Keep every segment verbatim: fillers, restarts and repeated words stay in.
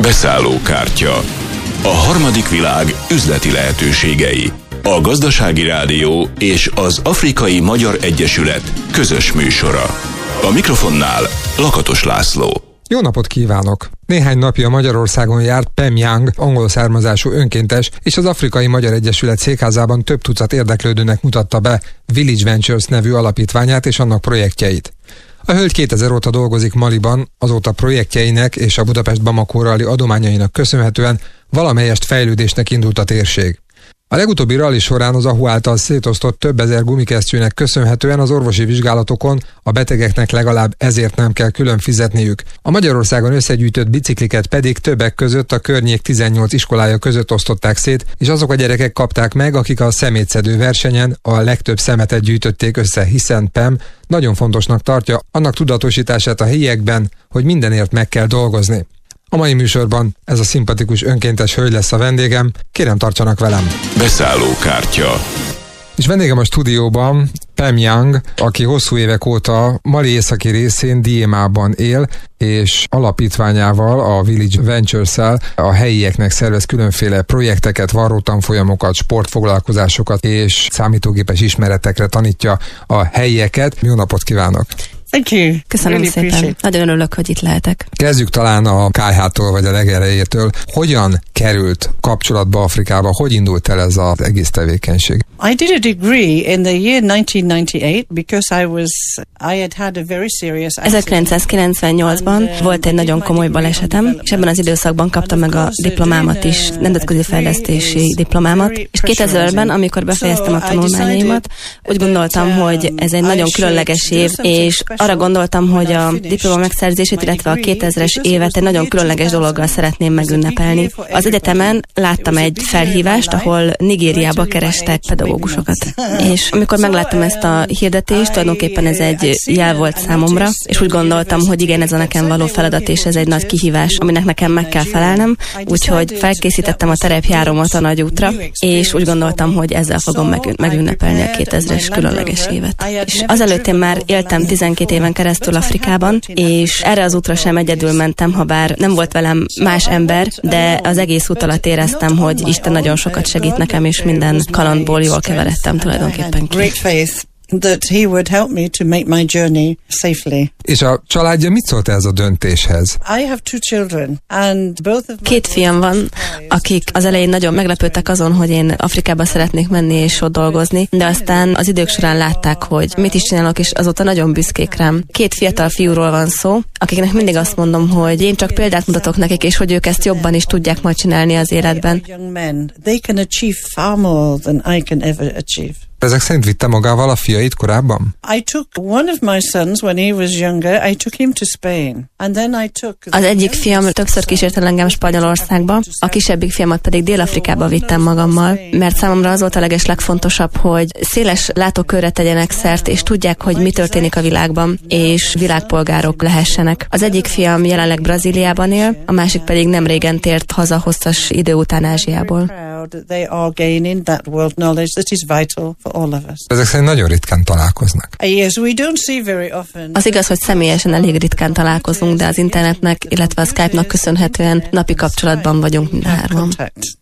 Beszállókártya. A harmadik világ üzleti lehetőségei. A Gazdasági Rádió és az Afrikai Magyar Egyesület közös műsora. A mikrofonnál Lakatos László. Jó napot kívánok! Néhány napja Magyarországon járt Pem Young, angol származású önkéntes, és az Afrikai Magyar Egyesület székházában több tucat érdeklődőnek mutatta be Village Ventures nevű alapítványát és annak projektjeit. A hölgy kétezer óta dolgozik Maliban, azóta projektjeinek és a Budapest-Bamako-rali adományainak köszönhetően valamelyest fejlődésnek indult a térség. A legutóbbi rally során az á há u által szétosztott több ezer gumikesztyűnek köszönhetően az orvosi vizsgálatokon a betegeknek legalább ezért nem kell külön fizetniük. A Magyarországon összegyűjtött bicikliket pedig többek között a környék tizennyolc iskolája között osztották szét, és azok a gyerekek kapták meg, akik a szemétszedő versenyen a legtöbb szemetet gyűjtötték össze, hiszen Pem nagyon fontosnak tartja annak tudatosítását a helyiekben, hogy mindenért meg kell dolgozni. A mai műsorban ez a szimpatikus önkéntes hölgy lesz a vendégem, kérem tartsanak velem. Beszállókártya. És vendégem a stúdióban Pem Young, aki hosszú évek óta Mali északi részén, Diémában él, és alapítványával, a Village Ventures-szel a helyieknek szervez különféle projekteket, varrótanfolyamokat, sportfoglalkozásokat és számítógépes ismeretekre tanítja a helyieket. Jó napot kívánok! Thank you. Köszönöm really szépen. Appreciate. Nagyon örülök, hogy itt lehetek. Kezdjük talán a ká há-tól, vagy a legelejétől. Hogyan került kapcsolatba Afrikába? Hogy indult el ez az egész tevékenység? I did a degree in the year nineteen ninety-eight because I was I had had a very serious accident. ezerkilencszázkilencvennyolcban volt egy nagyon komoly balesetem, és ebben az időszakban kaptam meg a diplomámat is, nemzetközi fejlesztési diplomámat, és kétezerben, amikor befejeztem a tanulmányaimat, úgy gondoltam, hogy ez egy nagyon különleges év, és arra gondoltam, hogy a diploma megszerzését, illetve a kétezres évet egy nagyon különleges dologgal szeretném megünnepelni. Az egyetemen láttam egy felhívást, ahol Nigériába kerestek pedagógusokat. És amikor megláttam ezt a hirdetést, tulajdonképpen ez egy jel volt számomra, és úgy gondoltam, hogy igen, ez a nekem való feladat, és ez egy nagy kihívás, aminek nekem meg kell felelnem, úgyhogy felkészítettem a terepjárómat a nagy útra, és úgy gondoltam, hogy ezzel fogom megün- megünnepelni a kétezres különleges évet. És azelőtt én már éltem tizenkét éven keresztül Afrikában, és erre az útra sem egyedül mentem, ha bár nem volt velem más ember, de az egész út alatt éreztem, hogy Isten nagyon sokat segít nekem, és minden kalandból jól keveredtem tulajdonképpen ki. That he would help me to make my journey safely. És a családja mit szólt ez a döntéshez? I have two children and both of Két fiam van, akik az elején nagyon meglepődtek azon, hogy én Afrikába szeretnék menni és ott dolgozni, de aztán az idők során látták, hogy mit is csinálok, és azóta nagyon büszkék rám. Két fiatal fiúról van szó, akiknek mindig azt mondom, hogy én csak példát mutatok nekik, és hogy ők ezt jobban is tudják majd csinálni az életben. They can achieve far more than I can ever achieve. Ezek szerint vitte magával a fiait korábban? I took one of my sons when he was younger, I took him to Spain. And then I took Az egyik fiam többször kísért el engem Spanyolországba, a kisebbik fiamat pedig Dél-Afrikába vittem magammal, mert számomra az volt a leges legfontosabb, hogy széles látókörre tegyenek szert, és tudják, hogy mi történik a világban, és világpolgárok lehessenek. Az egyik fiam jelenleg Brazíliában él, a másik pedig nem régen tért haza hosszas idő után Ázsiából. They are gaining that world knowledge that is vital for all of us. Ezek szerint nagyon ritkán találkoznak. Yes, we don't see very often. Az igaz, hogy személyesen elég ritkán találkozunk, de az internetnek, illetve a Skype-nak köszönhetően napi kapcsolatban vagyunk mindhárman.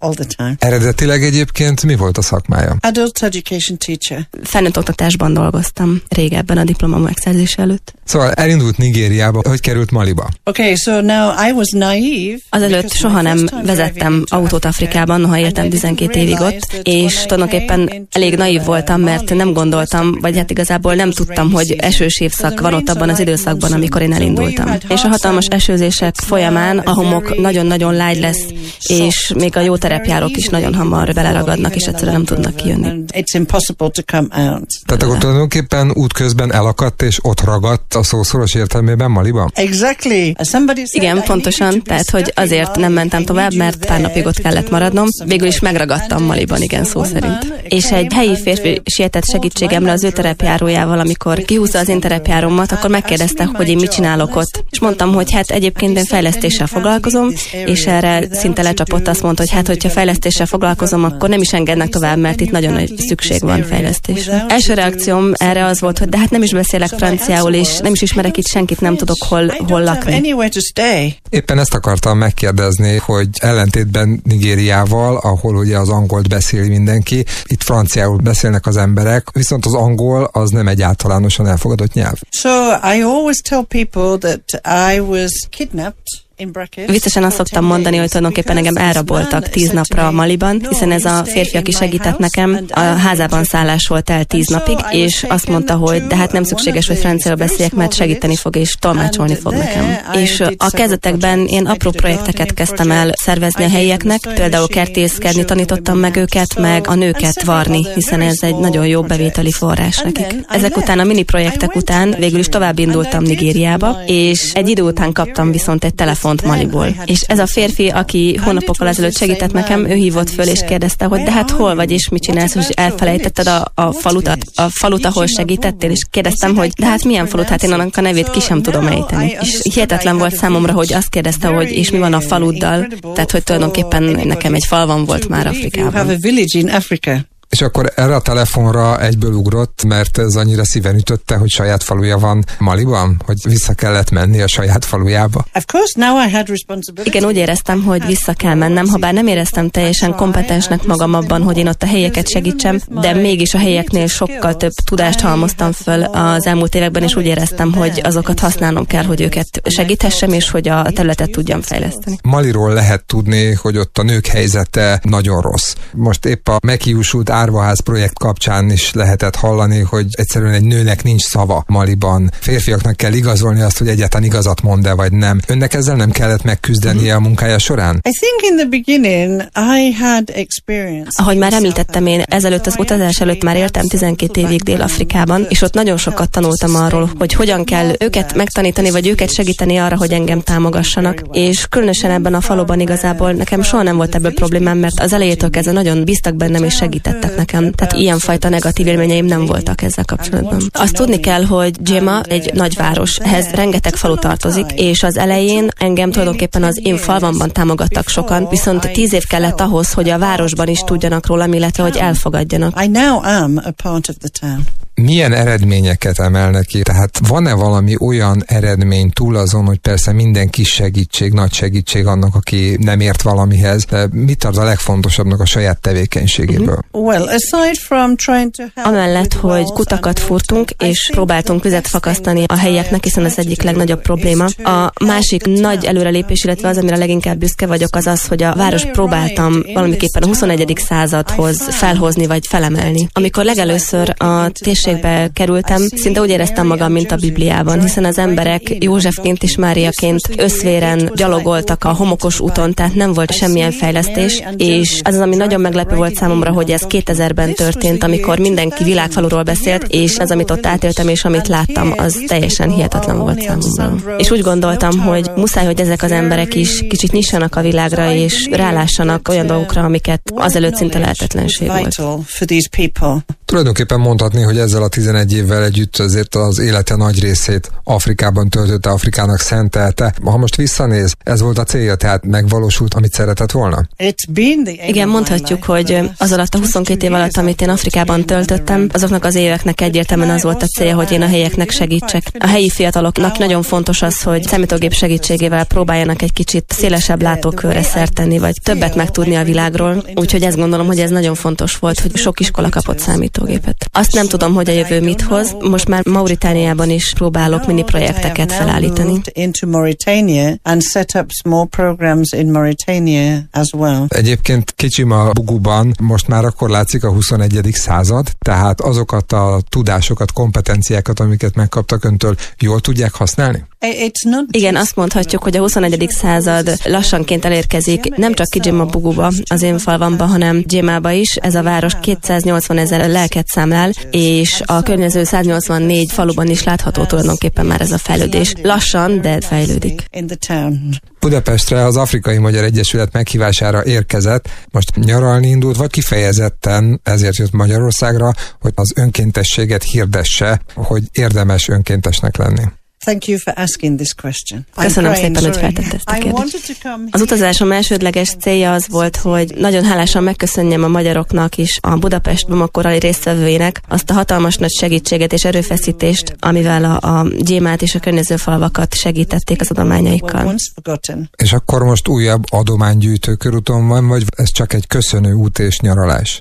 Eredetileg egyébként mi volt a szakmája? Adult education teacher. Felnőtt oktatásban dolgoztam régebben a diploma megszerzése előtt. Szóval elindult Nigériába, hogy került Maliba. Okay, so now I was naive. Azelőtt soha nem vezettem autót Afrikában, noha éltem tizenkét évig ott, és tulajdonképpen elég naív voltam, mert nem gondoltam, vagy hát igazából nem tudtam, hogy esős évszak van ott abban az időszakban, amikor én elindultam. És a hatalmas esőzések folyamán a homok nagyon-nagyon lágy lesz, és még a jó terepjárók is nagyon hamar beleragadnak, és egyszerűen nem tudnak kijönni. Tehát akkor tulajdonképpen útközben elakadt, és ott ragadt a szó szoros értelmében Maliba? Igen, pontosan, tehát hogy azért nem mentem tovább, mert pár napig ott kellett maradnom. Végül is megragadtam Maliban, igen, szó szerint. És egy helyi férfi sietett segítségemre az ő terepjárójával, amikor kihúzta az én terepjárómat, akkor megkérdezte, hogy én mit csinálok ott. És mondtam, hogy hát egyébként én fejlesztéssel foglalkozom, és erre szinte lecsapott, azt mondta, hogy hát, hogyha fejlesztéssel foglalkozom, akkor nem is engednek tovább, mert itt nagyon nagy szükség van fejlesztésre. Első reakcióm erre az volt, hogy de hát nem is beszélek franciául, és nem is ismerek itt senkit, nem tudok hol, hol lakni. Éppen ezt akartam megkérdezni, hogy ellentétben Nigériával, ahol ugye az angolt beszéli mindenki, itt franciául beszélnek az emberek, viszont az angol az nem egy általánosan elfogadott nyelv. So I always tell people that I was kidnapped. Viccesen azt szoktam mondani, hogy tulajdonképpen engem elraboltak tíz napra Maliban, hiszen ez a férfi, aki segített nekem, a házában szállás volt el tíz napig, és azt mondta, hogy de hát nem szükséges, hogy franciául beszéljek, mert segíteni fog és tolmácsolni fog nekem. És a kezdetekben én apró projekteket kezdtem el szervezni a helyieknek, például kertészkedni tanítottam meg őket, meg a nőket varni, hiszen ez egy nagyon jó bevételi forrás nekik. Ezek után, a mini projektek után végül is tovább indultam Nigériába, és egy idő után kaptam viszont egy telefon Maliból. És ez a férfi, aki hónapokkal ezelőtt segített nekem, ő hívott föl és kérdezte, hogy de hát hol vagy és mit csinálsz, hogy elfelejtetted a, a falutat, a falut, ahol segítettél, és kérdeztem, hogy de hát milyen falut, hát én annak a nevét ki sem tudom ejteni. És hihetetlen volt számomra, hogy azt kérdezte, hogy és mi van a faluddal, tehát hogy tulajdonképpen nekem egy falvam volt már Afrikában. És akkor erre a telefonra egyből ugrott, mert ez annyira szíven ütötte, hogy saját faluja van Maliban, hogy vissza kellett menni a saját falujába. Igen, úgy éreztem, hogy vissza kell mennem, ha bár nem éreztem teljesen kompetensnek magam abban, hogy én ott a helyieket segítsem, de mégis a helyieknél sokkal több tudást halmoztam föl az elmúlt években, és úgy éreztem, hogy azokat használnom kell, hogy őket segíthessem, és hogy a területet tudjam fejleszteni. Maliról lehet tudni, hogy ott a nők helyzete nagyon rossz. Most épp a meghiúsult árvaház projekt kapcsán is lehetett hallani, hogy egyszerűen egy nőnek nincs szava Maliban. Férfiaknak kell igazolni azt, hogy egyáltalán igazat mond-e vagy nem. Önnek ezzel nem kellett megküzdenie a munkája során? Ahogy már említettem, én ezelőtt az utazás előtt már éltem tizenkét évig Dél-Afrikában, és ott nagyon sokat tanultam arról, hogy hogyan kell őket megtanítani, vagy őket segíteni arra, hogy engem támogassanak. És különösen ebben a faluban igazából nekem soha nem volt ebből problémám, mert az elejétől kezdve nagyon bíztak bennem és segítettek nekem. Tehát ilyenfajta negatív élményeim nem voltak ezzel kapcsolatban. Azt tudni kell, hogy Djema egy nagyváros, ehhez rengeteg falu tartozik, és az elején engem tulajdonképpen az én falvamban támogattak sokan, viszont tíz év kellett ahhoz, hogy a városban is tudjanak rólam, illetve hogy elfogadjanak. Milyen eredményeket emelnek ki? Tehát van-e valami olyan eredmény túl azon, hogy persze minden kis segítség, nagy segítség annak, aki nem ért valamihez, de mit tart a legfontosabbnak a saját tevékenységéből? Amellett, hogy kutakat fúrtunk, és próbáltunk vizet fakasztani a helyieknek, hiszen az egyik legnagyobb probléma. A másik nagy előrelépés, illetve az, amire leginkább büszke vagyok, az az, hogy a város próbáltam valamiképpen a huszonegyedik századhoz felhozni vagy felemelni. Amikor legelőször a térségbe kerültem, szinte úgy éreztem magam, mint a Bibliában, hiszen az emberek Józsefként és Máriaként összvéren gyalogoltak a homokos úton, tehát nem volt semmilyen fejlesztés, és az az, ami nagyon meglepő volt számomra, hogy ez kétezerben történt, amikor mindenki világfaluról beszélt, és az, amit ott átéltem és amit láttam, az teljesen hihetetlen volt számomra. És úgy gondoltam, hogy muszáj, hogy ezek az emberek is kicsit nyissanak a világra, és rálássanak olyan dolgokra, amiket azelőtt szinte lehetetlenség volt. Tulajdonképpen mondhatni, hogy ezzel a tizenegy évvel együtt azért az élete nagy részét Afrikában töltötte, Afrikának szentelte. Ha most visszanéz, ez volt a célja, tehát megvalósult, amit szeretett volna? Igen, mondhatjuk, hogy az alatt a huszonkét év alatt, amit én Afrikában töltöttem, azoknak az éveknek egyértelműen az volt a célja, hogy én a helyieknek segítsek. A helyi fiataloknak nagyon fontos az, hogy számítógép segítségével próbáljanak egy kicsit szélesebb látókörre szert tenni, vagy többet megtudni a világról. Úgyhogy ezt gondolom, hogy ez nagyon fontos volt, hogy sok iskola kapott számítógépet. Azt nem tudom, hogy a jövő mit hoz. Most már Mauritániában is próbálok mini projekteket felállítani. Egyébként Kichima Buguban most már akkor látszik a huszonegyedik század, tehát azokat a tudásokat, kompetenciákat, amiket megkaptak öntől, jól tudják használni? Igen, azt mondhatjuk, hogy a huszonegyedik század lassanként elérkezik nem csak Kichima Buguba, az én falvamba, hanem Djemába is. Ez a város kétszáznyolcvan ezer telket számlál, és a környező száznyolcvannégy faluban is látható tulajdonképpen már ez a fejlődés. Lassan, de fejlődik. Budapestre az Afrikai Magyar Egyesület meghívására érkezett, most nyaralni indult, vagy kifejezetten ezért jött Magyarországra, hogy az önkéntességet hirdesse, hogy érdemes önkéntesnek lenni. Thank you for asking this question. Köszönöm szépen, hogy feltette ezt a kérdést. Az utazásom elsődleges célja az volt, hogy nagyon hálásan megköszönjem a magyaroknak is, a Budapest Bamako Rally résztvevőinek azt a hatalmas nagy segítséget és erőfeszítést, amivel a, a Gyémánt és a környező falvakat segítették az adományaikkal. És akkor most újabb adománygyűjtő körúton van, vagy ez csak egy köszönő út és nyaralás?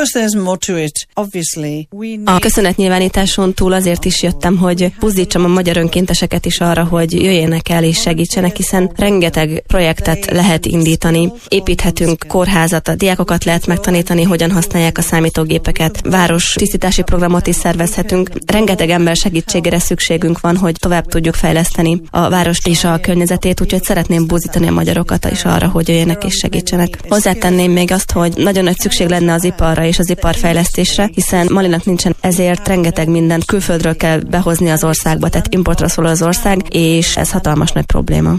A köszönetnyilvánításon túl azért is jöttem, hogy buzdítsam a magyar önkénteseket is arra, hogy jöjjenek el és segítsenek, hiszen rengeteg projektet lehet indítani. Építhetünk kórházat, a diákokat lehet megtanítani, hogyan használják a számítógépeket, város tisztítási programot is szervezhetünk. Rengeteg ember segítségére szükségünk van, hogy tovább tudjuk fejleszteni a várost és a környezetét, úgyhogy szeretném buzdítani a magyarokat is arra, hogy jöjjenek és segítsenek. Hozzátenném még azt, hogy nagyon nagy szükség lenne az iparra és az iparfejlesztésre, hiszen Malinak nincsen, ezért rengeteg mindent külföldről kell behozni az országba, tehát importra szól az ország, és ez hatalmas nagy probléma.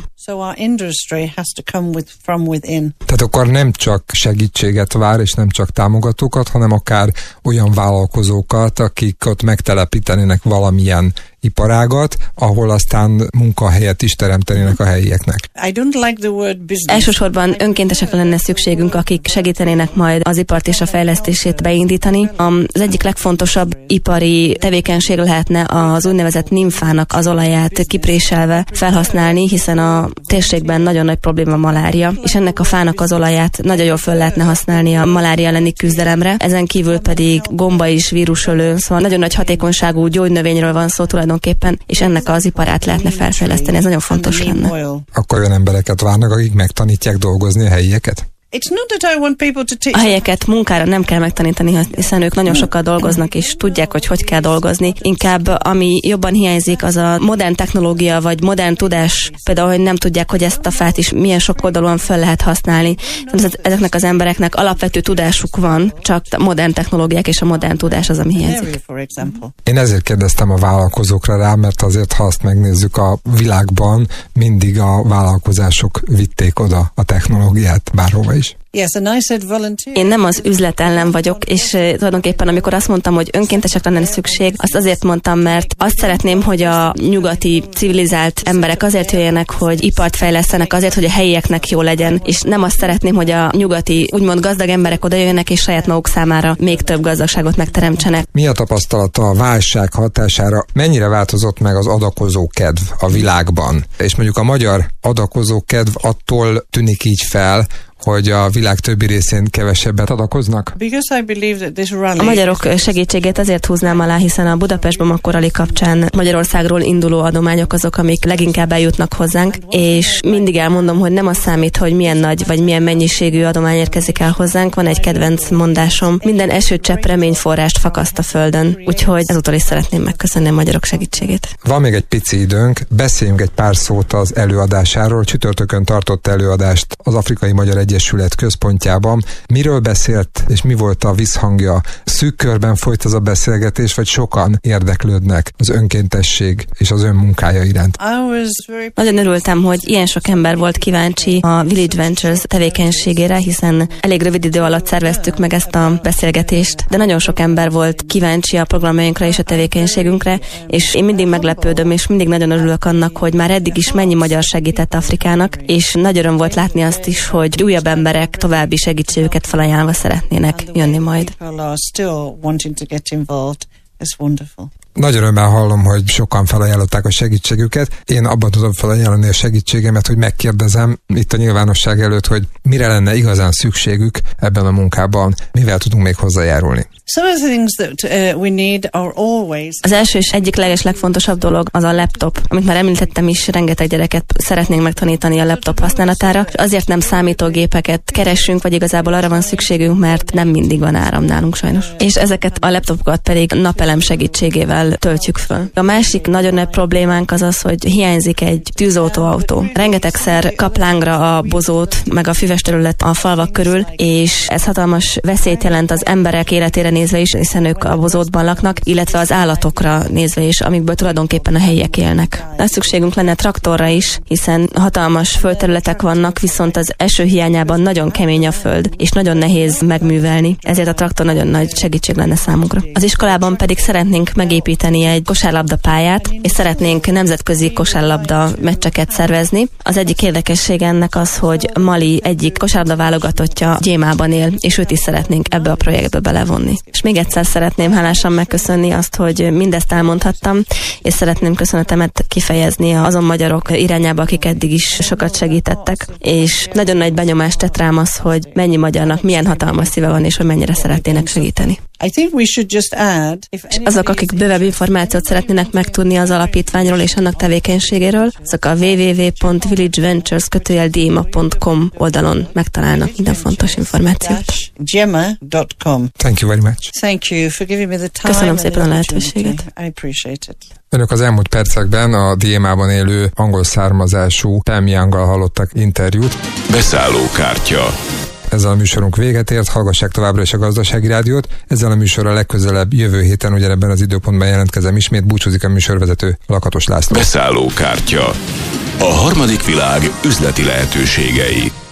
Tehát akkor nem csak segítséget vár, és nem csak támogatókat, hanem akár olyan vállalkozókat, akik ott megtelepítenének valamilyen iparágat, ahol aztán munkahelyet is teremtenének a helyieknek. Elsősorban önkéntesekre lenne szükségünk, akik segítenének majd az ipart és a fejlesztését beindítani. Az egyik legfontosabb ipari tevékenység lehetne az úgynevezett nimfának az olaját kipréselve felhasználni, hiszen a térségben nagyon nagy probléma a malária, és ennek a fának az olaját nagyon jól föl lehetne használni a malária elleni küzdelemre. Ezen kívül pedig gomba is vírusölő, szóval nagyon nagy hatékonyságú gyógynövényről van szó tulajdonképpen, és ennek az iparát lehetne felfejleszteni, ez nagyon fontos lenne. Akkor olyan embereket várnak, akik megtanítják dolgozni a helyieket? A helyeket munkára nem kell megtanítani, hiszen ők nagyon sokat dolgoznak, és tudják, hogy hogy kell dolgozni. Inkább ami jobban hiányzik, az a modern technológia, vagy modern tudás, például, hogy nem tudják, hogy ezt a fát is milyen sok oldalon fel lehet használni. Ezeknek az embereknek alapvető tudásuk van, csak a modern technológiák és a modern tudás az, ami hiányzik. Én ezért kérdeztem a vállalkozókra rá, mert azért, ha azt megnézzük a világban, mindig a vállalkozások vitték oda a technológiát bárhova is. Én nem az üzlet ellen vagyok, és tulajdonképpen amikor azt mondtam, hogy önkéntesekre lenne szükség, azt azért mondtam, mert azt szeretném, hogy a nyugati civilizált emberek azért jöjjenek, hogy ipart fejlesztenek, azért, hogy a helyieknek jó legyen, és nem azt szeretném, hogy a nyugati, úgymond gazdag emberek oda jöjjenek, és saját maguk számára még több gazdagságot megteremtsenek. Mi a tapasztalata a válság hatására? Mennyire változott meg az adakozó kedv a világban? És mondjuk a magyar adakozó kedv attól tűnik így fel, hogy a világ többi részén kevesebbet adakoznak? A magyarok segítségét azért húznám alá, hiszen a Budapest Bamako Rally kapcsán Magyarországról induló adományok azok, amik leginkább eljutnak hozzánk, és mindig elmondom, hogy nem az számít, hogy milyen nagy vagy milyen mennyiségű adomány érkezik el hozzánk. Van egy kedvenc mondásom, minden esőcsepp reményforrást fakaszt a földön, úgyhogy ezúttal is szeretném megköszönni a magyarok segítségét. Van még egy pici időnk, beszéljünk egy pár szót az előadásáról. Csütörtökön tartott előadást az Afrikai Magyar Egyesület központjában. Miről beszélt, és mi volt a visszhangja? Szűk körben folyt ez a beszélgetés, vagy sokan érdeklődnek az önkéntesség és az ön munkája iránt? Nagyon örültem, hogy ilyen sok ember volt kíváncsi a Village Ventures tevékenységére, hiszen elég rövid idő alatt szerveztük meg ezt a beszélgetést, de nagyon sok ember volt kíváncsi a programjainkra és a tevékenységünkre, és én mindig meglepődöm, és mindig nagyon örülök annak, hogy már eddig is mennyi magyar segített Afrikának, és nagy öröm volt látni azt is, hogy újabb emberek további segítségüket felajánlva szeretnének jönni majd. Nagy örömmel hallom, hogy sokan felajánlották a segítségüket. Én abban tudom felajánlani a segítségemet, hogy megkérdezem itt a nyilvánosság előtt, hogy mire lenne igazán szükségük ebben a munkában, mivel tudunk még hozzájárulni. Az első és egyik leges legfontosabb dolog az a laptop, amit már említettem is, rengeteg gyereket szeretnénk megtanítani a laptop használatára. Azért nem számítógépeket keressünk, vagy igazából arra van szükségünk, mert nem mindig van áram nálunk sajnos. És ezeket a laptopokat pedig napelem segítségével traktorral töltjük föl. A másik nagyon nagy problémánk az az, hogy hiányzik egy tűzoltóautó. Rengetegszer kap lángra a bozót, meg a füves terület a falvak körül, és ez hatalmas veszélyt jelent az emberek életére nézve is, hiszen ők a bozótban laknak, illetve az állatokra nézve is, amikből tulajdonképpen a helyiek élnek. Nagy szükségünk lenne traktorra is, hiszen hatalmas földterületek vannak, viszont az eső hiányában nagyon kemény a föld, és nagyon nehéz megművelni. Ezért a traktor nagyon nagy segítség lenne számunkra. Az iskolában pedig szeretnénk megépíteni egy kosárlabda pályát, és szeretnénk nemzetközi kosárlabda meccseket szervezni. Az egyik érdekesség ennek az, hogy Mali egyik kosárlabda válogatottja Gyémában él, és őt is szeretnénk ebbe a projektbe belevonni. És még egyszer szeretném hálásan megköszönni azt, hogy mindezt elmondhattam, és szeretném köszönetemet kifejezni azon magyarok irányába, akik eddig is sokat segítettek, és nagyon nagy benyomást tett rám az, hogy mennyi magyarnak milyen hatalmas szíve van, és hogy mennyire szeretnének segíteni. I think we should just add, if és azok, akik bővebb információt szeretnének megtudni az alapítványról és annak tevékenységéről, azok a double-u double-u double-u pont villageventures dot com oldalon megtalálnak minden fontos információt. gemma dot com. Thank you very much. Thank you for giving me the time. Köszönöm szépen a lehetőséget. I appreciate it. Önök az elmúlt percekben a Dyémában élő angol származású Pam Younggal hallottak interjút. Beszállókártya. Ezzel a műsorunk véget ért, hallgassák továbbra is a Gazdasági Rádiót. Ezzel a műsorral legközelebb jövő héten ugyanebben az időpontban jelentkezem ismét, búcsúzik a műsorvezető, Lakatos László. Beszállókártya. A harmadik világ üzleti lehetőségei.